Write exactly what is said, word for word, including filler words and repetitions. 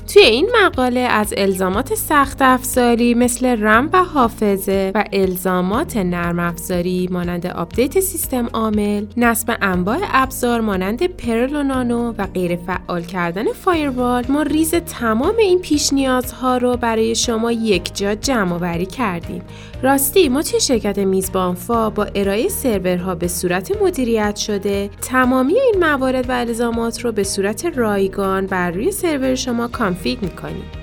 توی این مقاله از الزامات سخت افزاری مثل رم و حافظه و الزامات نرم افزاری مانند آپدیت سیستم عامل، نصب انواع ابزار مانند پرل و نانو و غیر فعال کردن فایروال، ما ریز تمام این پیش نیازها رو برای شما یک جا جمع آوری کردیم. راستی ما توی شرکت میزبانفا با ارائه سرورها به صورت مدیریت شده تمامی این موارد و الزامات رو به صورت رایگان بر روی سرور شما کانفیگ می‌کنیم.